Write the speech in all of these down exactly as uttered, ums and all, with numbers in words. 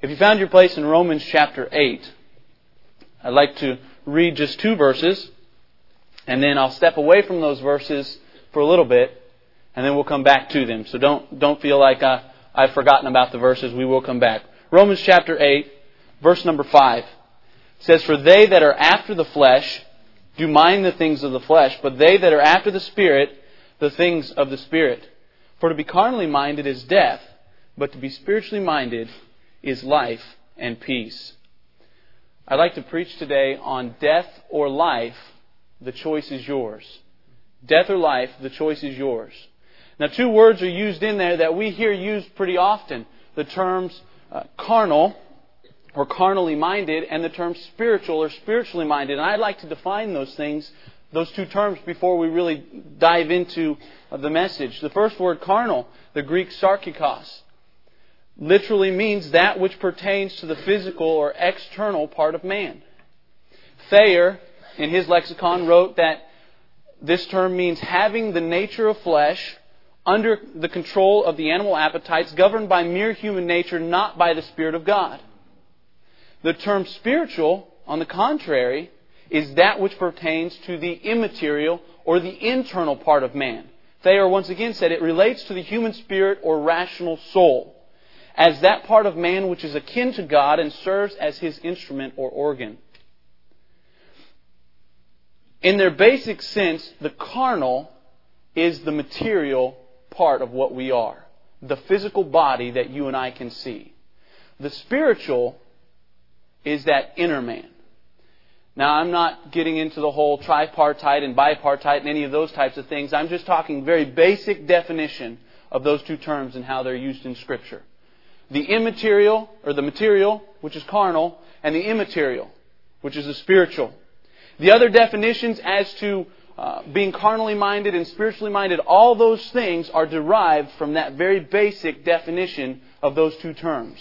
If you found your place in Romans chapter eight, I'd like to read just two verses, and then I'll step away from those verses for a little bit, and then we'll come back to them. So don't don't feel like I, I've forgotten about the verses. We will come back. Romans chapter eight, verse number five, says, "For they that are after the flesh do mind the things of the flesh, but they that are after the Spirit, the things of the Spirit. For to be carnally minded is death, but to be spiritually minded is life and peace." I'd like to preach today on death or life. The choice is yours. Death or life, the choice is yours. Now, two words are used in there that we hear used pretty often. The terms uh, carnal or carnally minded, and the term spiritual or spiritually minded. And I'd like to define those things, those two terms, before we really dive into the message. The first word, carnal, the Greek sarkikos, literally means that which pertains to the physical or external part of man. Thayer, in his lexicon, wrote that this term means having the nature of flesh under the control of the animal appetites, governed by mere human nature, not by the Spirit of God. The term spiritual, on the contrary, is that which pertains to the immaterial or the internal part of man. Thayer once again said it relates to the human spirit or rational soul, as that part of man which is akin to God and serves as His instrument or organ. In their basic sense, the carnal is the material part of what we are, the physical body that you and I can see. The spiritual is that inner man. Now, I'm not getting into the whole tripartite and bipartite and any of those types of things. I'm just talking very basic definition of those two terms and how they're used in Scripture. The immaterial, or the material, which is carnal, and the immaterial, which is the spiritual. The other definitions as to uh, being carnally minded and spiritually minded, all those things are derived from that very basic definition of those two terms.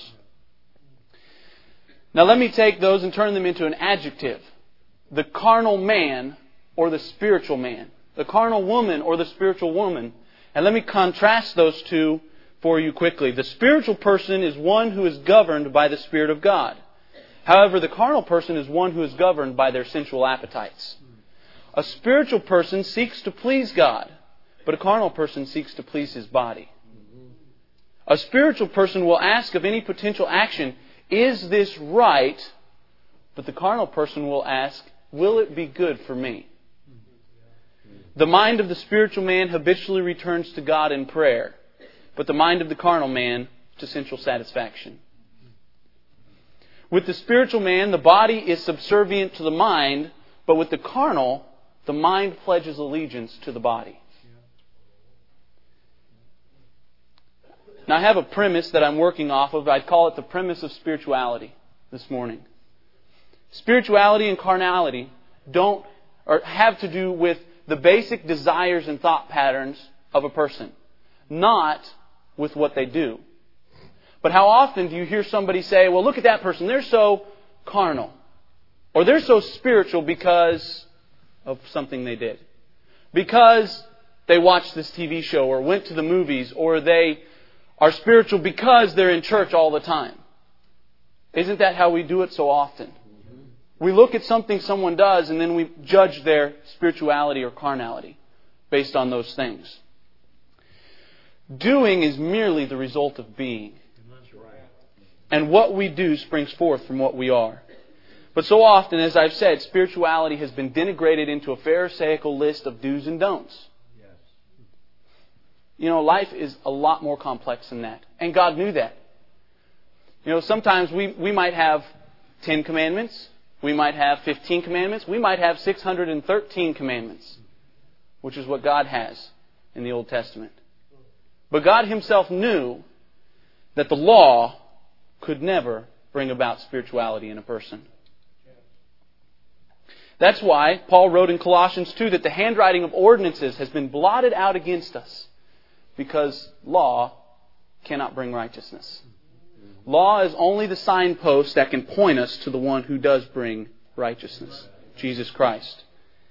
Now let me take those and turn them into an adjective. The carnal man or the spiritual man. The carnal woman or the spiritual woman. And let me contrast those two for you quickly. The spiritual person is one who is governed by the Spirit of God. However, the carnal person is one who is governed by their sensual appetites. A spiritual person seeks to please God, but a carnal person seeks to please his body. A spiritual person will ask of any potential action, "Is this right?" But the carnal person will ask, "Will it be good for me?" The mind of the spiritual man habitually returns to God in prayer, but the mind of the carnal man to sensual satisfaction. With the spiritual man, the body is subservient to the mind, but with the carnal, the mind pledges allegiance to the body. Now, I have a premise that I'm working off of. I'd call it the premise of spirituality this morning. Spirituality and carnality don't or have to do with the basic desires and thought patterns of a person, not with what they do. But how often do you hear somebody say, "Well, look at that person, they're so carnal," or "They're so spiritual because of something they did, because they watched this T V show or went to the movies, or they are spiritual because they're in church all the time." Isn't that how we do it so often? We look at something someone does and then we judge their spirituality or carnality based on those things. Doing is merely the result of being. And what we do springs forth from what we are. But so often, as I've said, spirituality has been denigrated into a pharisaical list of do's and don'ts. You know, life is a lot more complex than that. And God knew that. You know, sometimes we, we might have ten commandments. We might have fifteen commandments. We might have six hundred thirteen commandments, which is what God has in the Old Testament. But God Himself knew that the law could never bring about spirituality in a person. That's why Paul wrote in Colossians two that the handwriting of ordinances has been blotted out against us, because law cannot bring righteousness. Law is only the signpost that can point us to the one who does bring righteousness, Jesus Christ.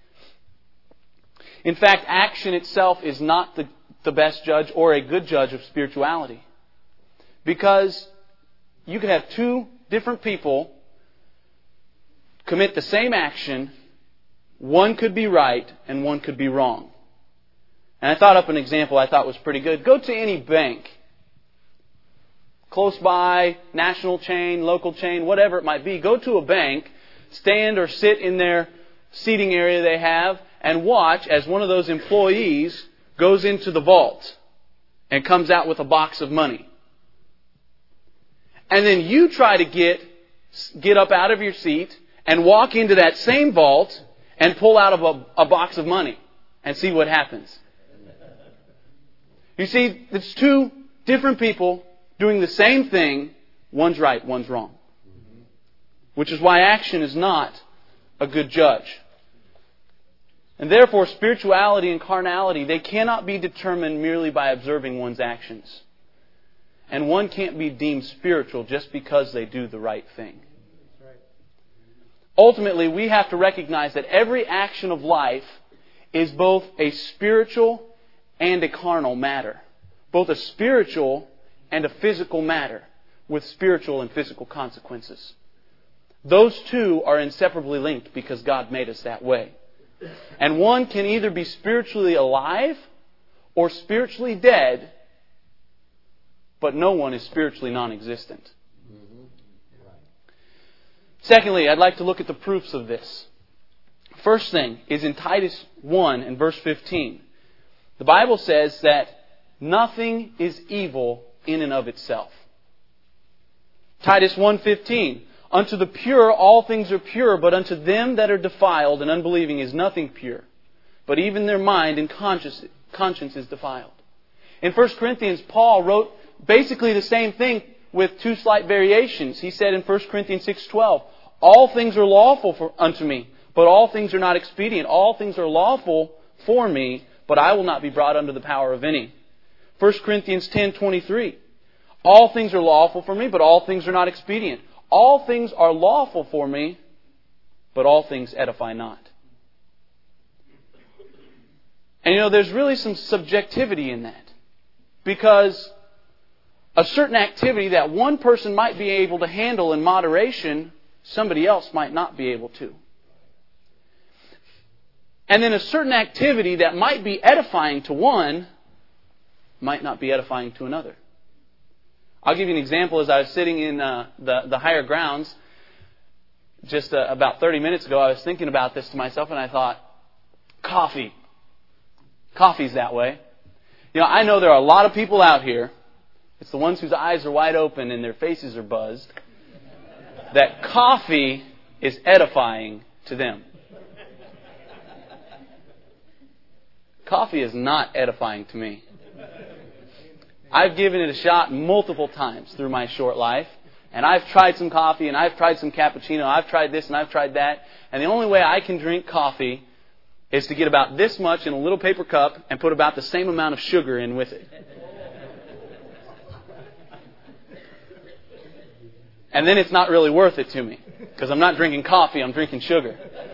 In fact, action itself is not the, the best judge or a good judge of spirituality. Because you could have two different people commit the same action. One could be right and one could be wrong. And I thought up an example I thought was pretty good. Go to any bank, close by, national chain, local chain, whatever it might be. Go to a bank, stand or sit in their seating area they have, and watch as one of those employees goes into the vault and comes out with a box of money. And then you try to get get up out of your seat and walk into that same vault and pull out of a, a box of money and see what happens. You see, it's two different people doing the same thing. One's right, one's wrong. Which is why action is not a good judge. And therefore, spirituality and carnality, they cannot be determined merely by observing one's actions. And one can't be deemed spiritual just because they do the right thing. Ultimately, we have to recognize that every action of life is both a spiritual and a carnal matter. Both a spiritual and a physical matter with spiritual and physical consequences. Those two are inseparably linked because God made us that way. And one can either be spiritually alive or spiritually dead, but no one is spiritually non-existent. Secondly, I'd like to look at the proofs of this. First thing is in Titus one and verse fifteen. The Bible says that nothing is evil in and of itself. Titus one fifteen. Unto the pure all things are pure, but unto them that are defiled and unbelieving is nothing pure. But even their mind and conscience, conscience is defiled. In First Corinthians, Paul wrote basically the same thing with two slight variations. He said in First Corinthians six twelve, all things are lawful for, unto me, but all things are not expedient. All things are lawful for me, but I will not be brought under the power of any. First Corinthians ten twenty-three, all things are lawful for me, but all things are not expedient. All things are lawful for me, but all things edify not. And you know, there's really some subjectivity in that. Because a certain activity that one person might be able to handle in moderation, somebody else might not be able to. And then a certain activity that might be edifying to one might not be edifying to another. I'll give you an example. As I was sitting in uh, the, the higher grounds just uh, about thirty minutes ago, I was thinking about this to myself and I thought, coffee. Coffee's that way. You know, I know there are a lot of people out here, it's the ones whose eyes are wide open and their faces are buzzed, that coffee is edifying to them. Coffee is not edifying to me. I've given it a shot multiple times through my short life. And I've tried some coffee and I've tried some cappuccino. I've tried this and I've tried that. And the only way I can drink coffee is to get about this much in a little paper cup and put about the same amount of sugar in with it. And then it's not really worth it to me. Because I'm not drinking coffee, I'm drinking sugar.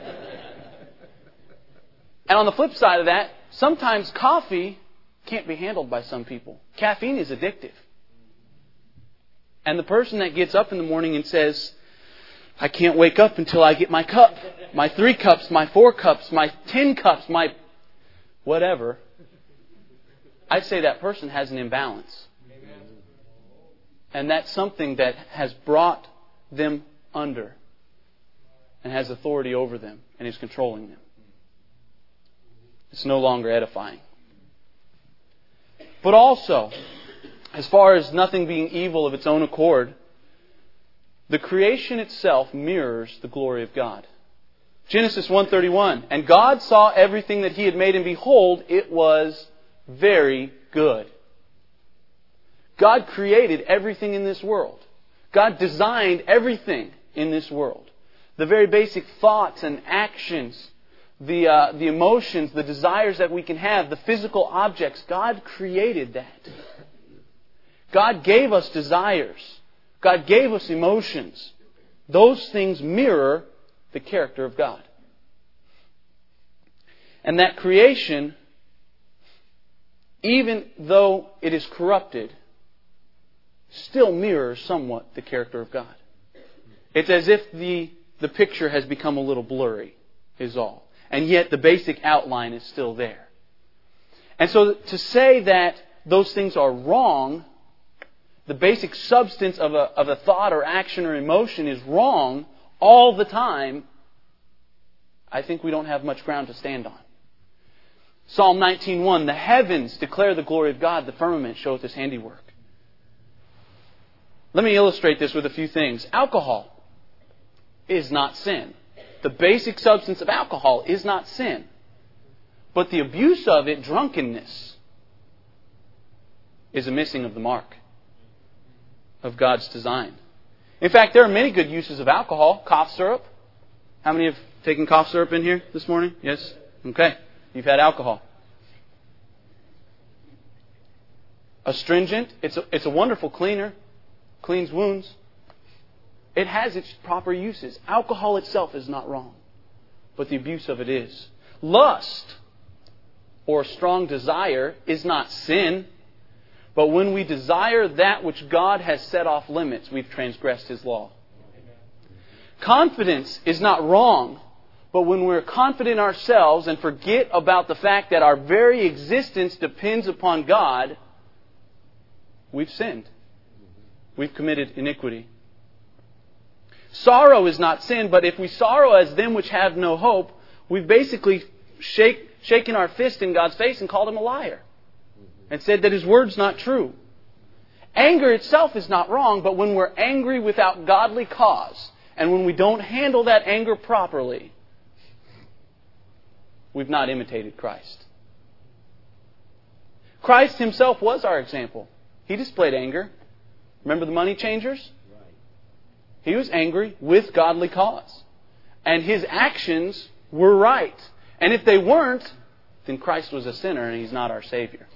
And on the flip side of that, sometimes coffee can't be handled by some people. Caffeine is addictive. And the person that gets up in the morning and says, I can't wake up until I get my cup, my three cups, my four cups, my ten cups, my whatever, I'd say that person has an imbalance. And that's something that has brought them under and has authority over them and is controlling them. It's no longer edifying. But also, as far as nothing being evil of its own accord, the creation itself mirrors the glory of God. Genesis one thirty-one, and God saw everything that He had made, and behold, it was very good. God created everything in this world. God designed everything in this world. The very basic thoughts and actions, the uh, the emotions, the desires that we can have, the physical objects, God created that. God gave us desires. God gave us emotions. Those things mirror the character of God. And that creation, even though it is corrupted, still mirrors somewhat the character of God. It's as if the, the picture has become a little blurry, is all. And yet the basic outline is still there. And so to say that those things are wrong, the basic substance of a, of a thought or action or emotion is wrong all the time, I think we don't have much ground to stand on. Psalm nineteen one, the heavens declare the glory of God, the firmament showeth His handiwork. Let me illustrate this with a few things. Alcohol is not sin. The basic substance of alcohol is not sin. But the abuse of it, drunkenness, is a missing of the mark of God's design. In fact, there are many good uses of alcohol. Cough syrup. How many have taken cough syrup in here this morning? Yes? Okay. You've had alcohol. Astringent. It's a, it's a wonderful cleaner. Cleans wounds. It has its proper uses. Alcohol itself is not wrong, but the abuse of it is. Lust or strong desire is not sin, but when we desire that which God has set off limits, we've transgressed His law. Confidence is not wrong, but when we're confident in ourselves and forget about the fact that our very existence depends upon God, we've sinned. We've committed iniquity. Sorrow is not sin, but if we sorrow as them which have no hope, we've basically shake, shaken our fist in God's face and called Him a liar. And said that His word's not true. Anger itself is not wrong, but when we're angry without godly cause, and when we don't handle that anger properly, we've not imitated Christ. Christ Himself was our example. He displayed anger. Remember the money changers? He was angry with godly cause. And His actions were right. And if they weren't, then Christ was a sinner and He's not our Savior.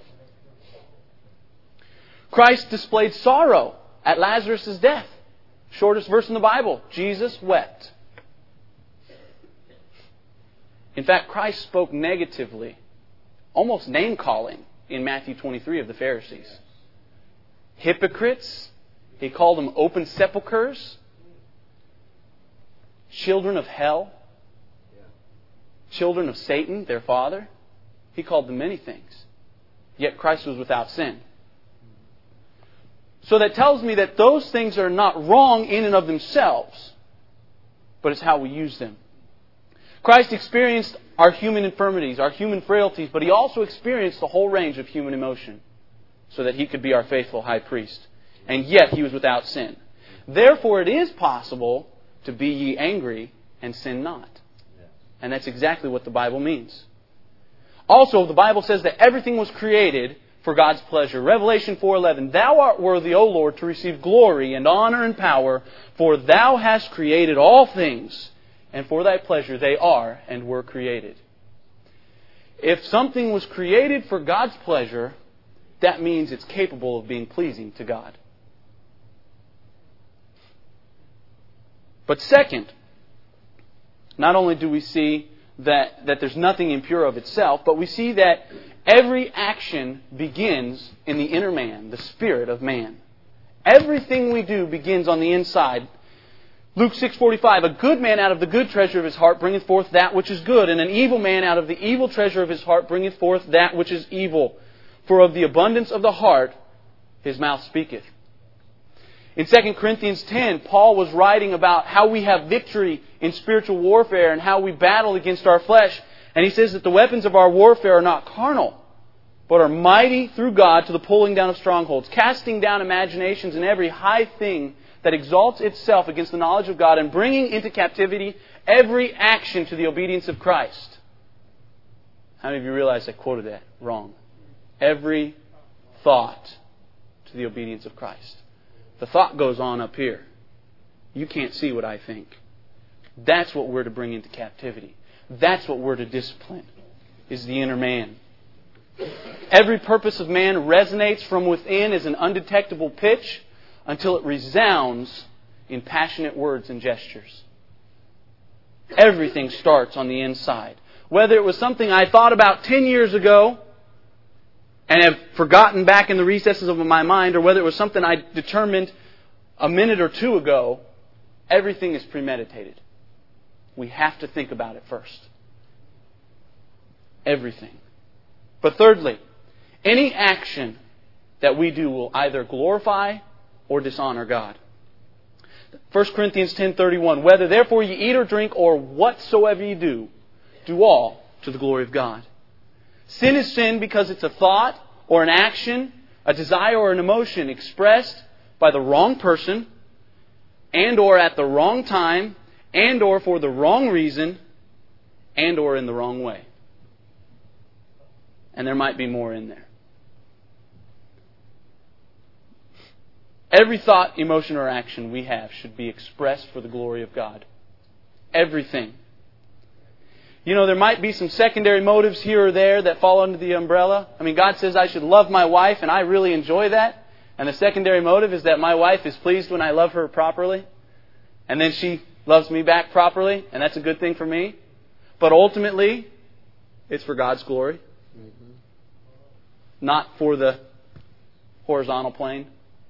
Christ displayed sorrow at Lazarus' death. Shortest verse in the Bible. Jesus wept. In fact, Christ spoke negatively, almost name-calling, in Matthew twenty-three of the Pharisees. Hypocrites. He called them open sepulchres. Children of hell. Children of Satan, their father. He called them many things. Yet Christ was without sin. So that tells me that those things are not wrong in and of themselves, but it's how we use them. Christ experienced our human infirmities, our human frailties, but He also experienced the whole range of human emotion so that He could be our faithful high priest. And yet He was without sin. Therefore it is possible to be ye angry and sin not. And that's exactly what the Bible means. Also, the Bible says that everything was created for God's pleasure. Revelation four eleven, Thou art worthy, O Lord, to receive glory and honor and power, for Thou hast created all things, and for Thy pleasure they are and were created. If something was created for God's pleasure, that means it's capable of being pleasing to God. But second, not only do we see that, that there's nothing impure of itself, but we see that every action begins in the inner man, the spirit of man. Everything we do begins on the inside. Luke six forty-five, a good man out of the good treasure of his heart bringeth forth that which is good, and an evil man out of the evil treasure of his heart bringeth forth that which is evil. For of the abundance of the heart his mouth speaketh. In Second Corinthians ten, Paul was writing about how we have victory in spiritual warfare and how we battle against our flesh. And he says that the weapons of our warfare are not carnal, but are mighty through God to the pulling down of strongholds, casting down imaginations and every high thing that exalts itself against the knowledge of God, and bringing into captivity every action to the obedience of Christ. How many of you realize I quoted that wrong? Every thought to the obedience of Christ. The thought goes on up here. You can't see what I think. That's what we're to bring into captivity. That's what we're to discipline, is the inner man. Every purpose of man resonates from within as an undetectable pitch until it resounds in passionate words and gestures. Everything starts on the inside. Whether it was something I thought about ten years ago and have forgotten back in the recesses of my mind, or whether it was something I determined a minute or two ago, everything is premeditated. We have to think about it first. Everything. But thirdly, any action that we do will either glorify or dishonor God. First Corinthians ten thirty-one, whether therefore you eat or drink or whatsoever you do, do all to the glory of God. Sin is sin because it's a thought or an action, a desire or an emotion expressed by the wrong person and or at the wrong time and or for the wrong reason and or in the wrong way. And there might be more in there. Every thought, emotion, or action we have should be expressed for the glory of God. Everything. You know, there might be some secondary motives here or there that fall under the umbrella. I mean, God says I should love my wife, and I really enjoy that. And the secondary motive is that my wife is pleased when I love her properly. And then she loves me back properly, and that's a good thing for me. But ultimately, it's for God's glory. Mm-hmm. Not for the horizontal plane.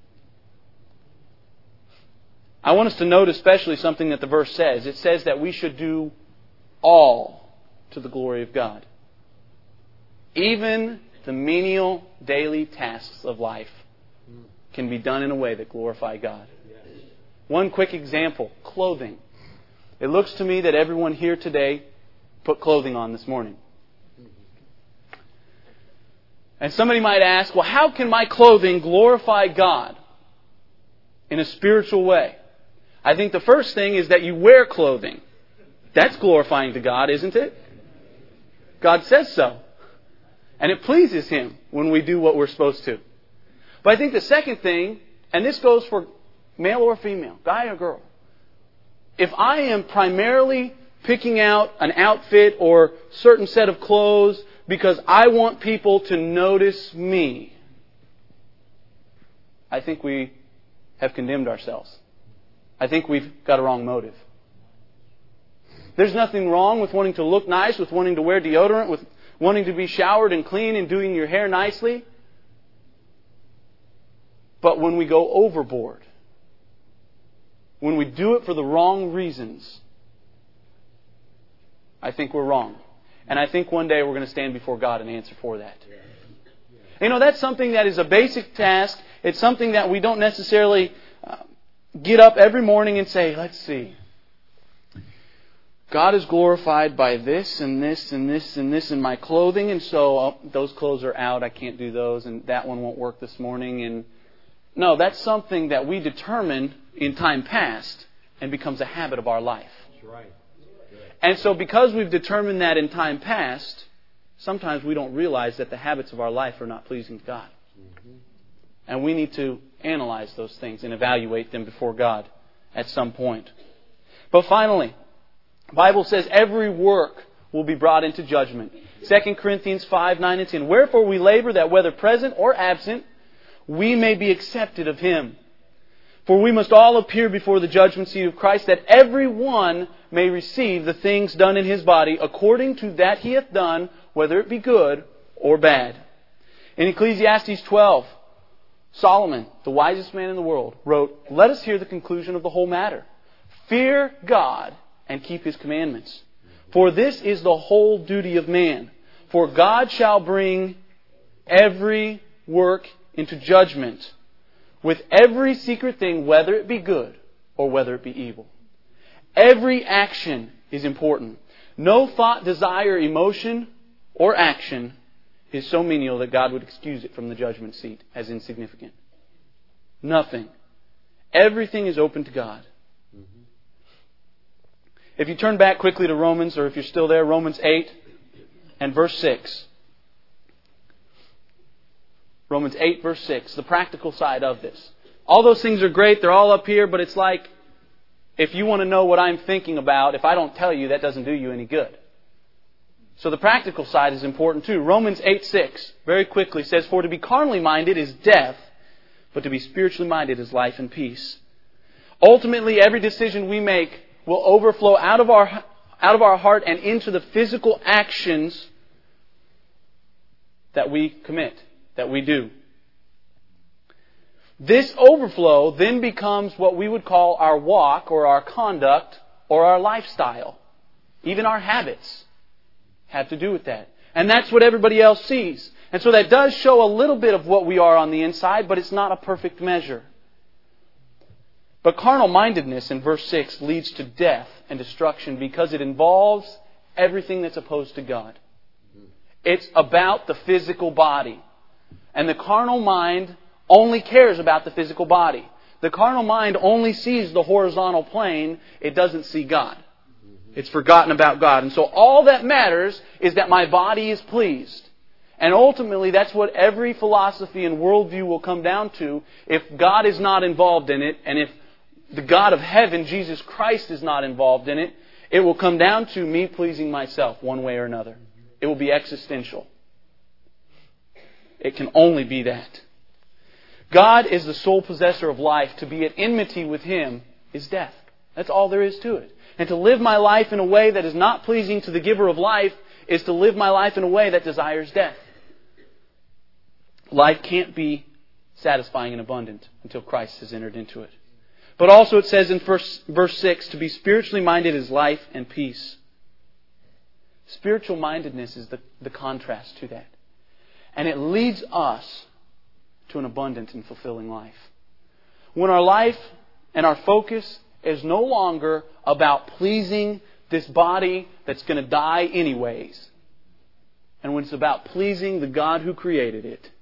I want us to note especially something that the verse says. It says that we should do all to the glory of God. Even the menial daily tasks of life can be done in a way that glorify God. One quick example, clothing. It looks to me that everyone here today put clothing on this morning. And somebody might ask, well, how can my clothing glorify God in a spiritual way? I think the first thing is that you wear clothing. That's glorifying to God, isn't it? God says so. And it pleases Him when we do what we're supposed to. But I think the second thing, and this goes for male or female, guy or girl. If I am primarily picking out an outfit or certain set of clothes because I want people to notice me, I think we have condemned ourselves. I think we've got a wrong motive. There's nothing wrong with wanting to look nice, with wanting to wear deodorant, with wanting to be showered and clean and doing your hair nicely. But when we go overboard, when we do it for the wrong reasons, I think we're wrong. And I think one day we're going to stand before God and answer for that. You know, that's something that is a basic task. It's something that we don't necessarily uh, get up every morning and say, let's see. God is glorified by this and this and this and this in my clothing, and so oh, those clothes are out. I can't do those, and that one won't work this morning. And no, that's something that we determined in time past and becomes a habit of our life. That's right. And so because we've determined that in time past, sometimes we don't realize that the habits of our life are not pleasing to God. Mm-hmm. And we need to analyze those things and evaluate them before God at some point. But finally, the Bible says every work will be brought into judgment. Second Corinthians five, nine and ten. Wherefore we labor that whether present or absent, we may be accepted of Him. For we must all appear before the judgment seat of Christ, that every one may receive the things done in his body according to that he hath done, whether it be good or bad. In Ecclesiastes twelve, Solomon, the wisest man in the world, wrote, let us hear the conclusion of the whole matter. Fear God and keep His commandments. For this is the whole duty of man. For God shall bring every work into judgment with every secret thing, whether it be good or whether it be evil. Every action is important. No thought, desire, emotion, or action is so menial that God would excuse it from the judgment seat as insignificant. Nothing. Everything is open to God. If you turn back quickly to Romans, or if you're still there, Romans eight and verse six. Romans eight, verse six, the practical side of this. All those things are great, they're all up here, but it's like, if you want to know what I'm thinking about, if I don't tell you, that doesn't do you any good. So the practical side is important too. Romans eight, six, very quickly says, for to be carnally minded is death, but to be spiritually minded is life and peace. Ultimately, every decision we make will overflow out of our out of our heart and into the physical actions that we commit, that we do. This overflow then becomes what we would call our walk or our conduct or our lifestyle. Even our habits have to do with that. And that's what everybody else sees. And so that does show a little bit of what we are on the inside, but it's not a perfect measure. But carnal-mindedness in verse six leads to death and destruction because it involves everything that's opposed to God. It's about the physical body. And the carnal mind only cares about the physical body. The carnal mind only sees the horizontal plane. It doesn't see God. It's forgotten about God. And so all that matters is that my body is pleased. And ultimately, that's what every philosophy and worldview will come down to if God is not involved in it, and if the God of heaven, Jesus Christ, is not involved in it, it will come down to me pleasing myself one way or another. It will be existential. It can only be that. God is the sole possessor of life. To be at enmity with Him is death. That's all there is to it. And to live my life in a way that is not pleasing to the giver of life is to live my life in a way that desires death. Life can't be satisfying and abundant until Christ has entered into it. But also it says in verse, verse six, to be spiritually minded is life and peace. Spiritual mindedness is the, the contrast to that. And it leads us to an abundant and fulfilling life. When our life and our focus is no longer about pleasing this body that's going to die anyways, and when it's about pleasing the God who created it,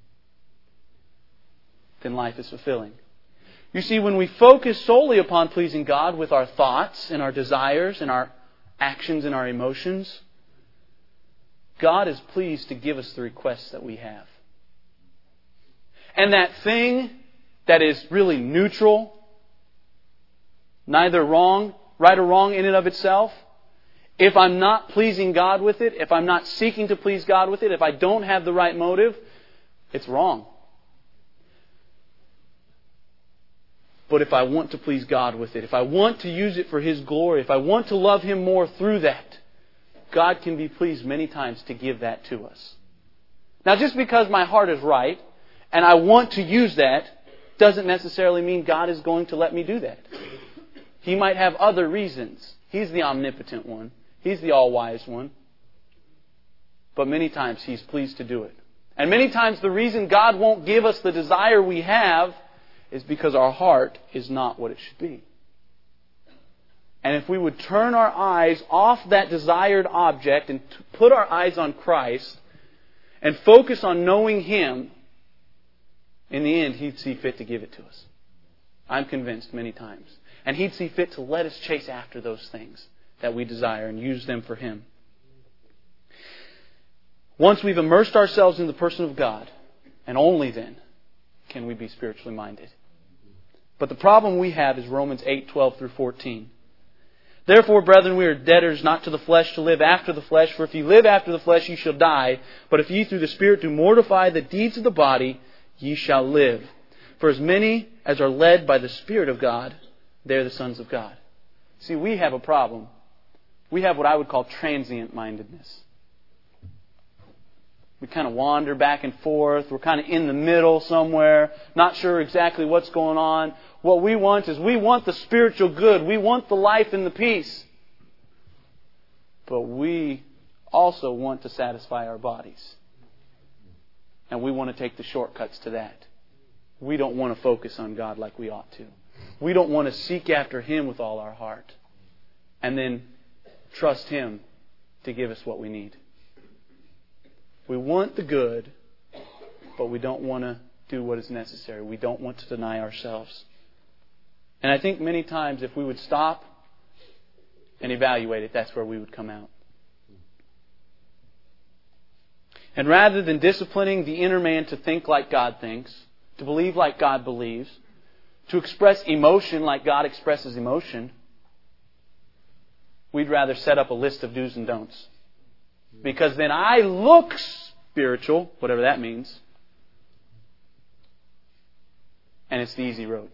then life is fulfilling. You see, when we focus solely upon pleasing God with our thoughts and our desires and our actions and our emotions, God is pleased to give us the requests that we have. And that thing that is really neutral, neither wrong, right or wrong in and of itself, if I'm not pleasing God with it, if I'm not seeking to please God with it, if I don't have the right motive, it's wrong. But if I want to please God with it, if I want to use it for His glory, if I want to love Him more through that, God can be pleased many times to give that to us. Now, just because my heart is right and I want to use that doesn't necessarily mean God is going to let me do that. He might have other reasons. He's the omnipotent one. He's the all-wise one. But many times He's pleased to do it. And many times the reason God won't give us the desire we have is because our heart is not what it should be. And if we would turn our eyes off that desired object and put our eyes on Christ and focus on knowing Him, in the end, He'd see fit to give it to us. I'm convinced many times. And He'd see fit to let us chase after those things that we desire and use them for Him. Once we've immersed ourselves in the person of God, and only then can we be spiritually minded. But the problem we have is Romans eight, twelve through fourteen. Therefore, brethren, we are debtors not to the flesh to live after the flesh. For if ye live after the flesh, ye shall die. But if ye through the Spirit do mortify the deeds of the body, ye shall live. For as many as are led by the Spirit of God, they are the sons of God. See, we have a problem. We have what I would call transient mindedness. We kind of wander back and forth. We're kind of in the middle somewhere, not sure exactly what's going on. What we want is we want the spiritual good. We want the life and the peace. But we also want to satisfy our bodies. And we want to take the shortcuts to that. We don't want to focus on God like we ought to. We don't want to seek after Him with all our heart. And then trust Him to give us what we need. We want the good, but we don't want to do what is necessary. We don't want to deny ourselves. And I think many times if we would stop and evaluate it, that's where we would come out. And rather than disciplining the inner man to think like God thinks, to believe like God believes, to express emotion like God expresses emotion, we'd rather set up a list of do's and don'ts. Because then I look spiritual, whatever that means, and it's the easy road.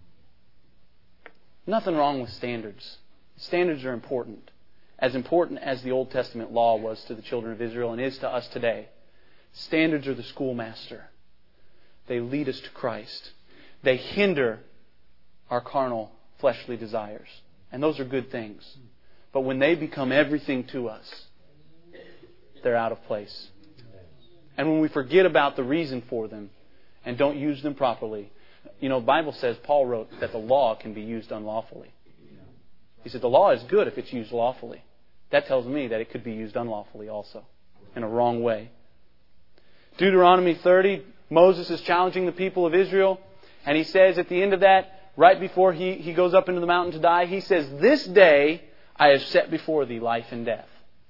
Nothing wrong with standards. Standards are important. As important as the Old Testament law was to the children of Israel and is to us today. Standards are the schoolmaster. They lead us to Christ. They hinder our carnal, fleshly desires. And those are good things. But when they become everything to us, they're out of place. And when we forget about the reason for them and don't use them properly, you know, the Bible says, Paul wrote that the law can be used unlawfully. He said the law is good if it's used lawfully. That tells me that it could be used unlawfully also, in a wrong way. Deuteronomy thirty, Moses is challenging the people of Israel, and he says at the end of that, right before he, he goes up into the mountain to die, he says, "This day I have set before thee life and death."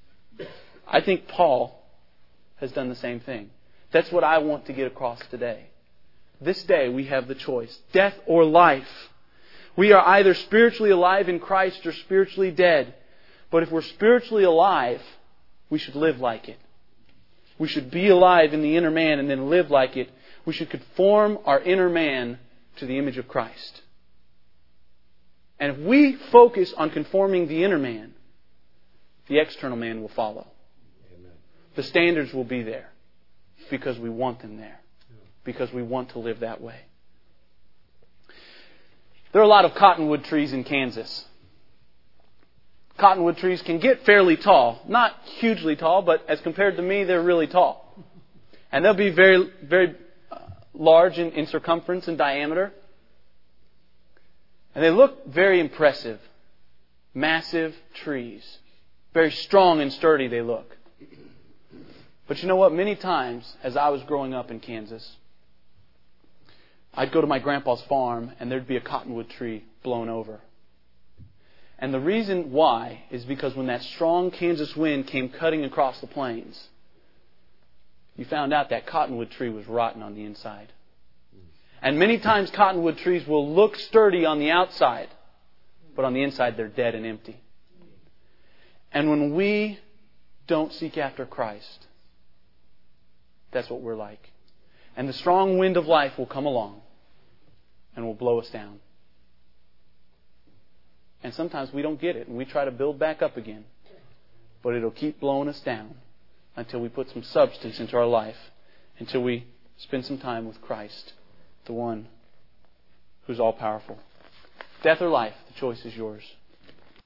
I think Paul has done the same thing. That's what I want to get across today. This day we have the choice, death or life. We are either spiritually alive in Christ or spiritually dead. But if we're spiritually alive, we should live like it. We should be alive in the inner man and then live like it. We should conform our inner man to the image of Christ. And if we focus on conforming the inner man, the external man will follow. Amen. The standards will be there because we want them there. Because we want to live that way. There are a lot of cottonwood trees in Kansas. Cottonwood trees can get fairly tall. Not hugely tall, but as compared to me, they're really tall. And they'll be very, very uh, large in, in circumference and diameter. And they look very impressive. Massive trees. Very strong and sturdy they look. But you know what? Many times, as I was growing up in Kansas, I'd go to my grandpa's farm and there'd be a cottonwood tree blown over. And the reason why is because when that strong Kansas wind came cutting across the plains, you found out that cottonwood tree was rotten on the inside. And many times cottonwood trees will look sturdy on the outside, but on the inside they're dead and empty. And when we don't seek after Christ, that's what we're like. And the strong wind of life will come along and will blow us down. And sometimes we don't get it and we try to build back up again. But it'll keep blowing us down until we put some substance into our life, until we spend some time with Christ, the one who's all powerful. Death or life, the choice is yours.